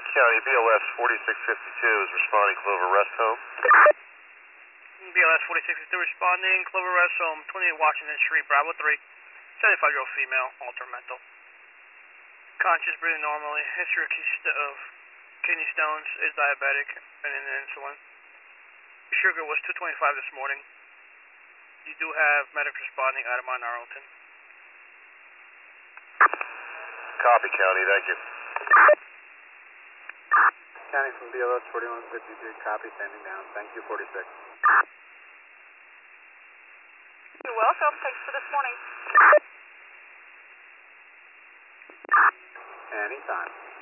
County, BLS 4652 is responding Clover Rest Home. BLS 4652 responding, Clover Rest Home, 28 Washington Street, Bravo 3, 75-year-old female, altered mental. Conscious, breathing normally, history of kidney stones, is diabetic, and in insulin. Sugar was 225 this morning. You do have medics responding out of Mount Arlington. Copy, County, thank you. County from BLS 4152, copy, standing down. Thank you, 46. You're welcome. Thanks for this morning. Anytime.